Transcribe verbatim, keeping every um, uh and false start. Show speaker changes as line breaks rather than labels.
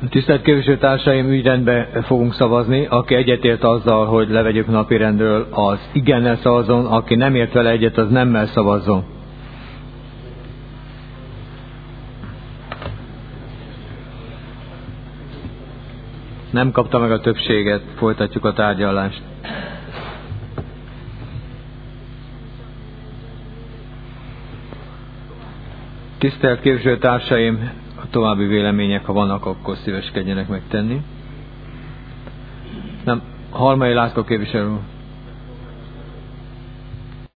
Tisztelt képviselőtársaim, ügyrendben fogunk szavazni. Aki egyetért azzal, hogy levegyük napirendről, az igennel szavazzon, aki nem ért vele egyet, az nemmel szavazzon. Nem kapta meg a többséget, folytatjuk a tárgyalást. Tisztelt képviselőtársaim, a további vélemények, ha vannak, akkor szíveskedjenek megtenni. Nem, Halmai László képviselő.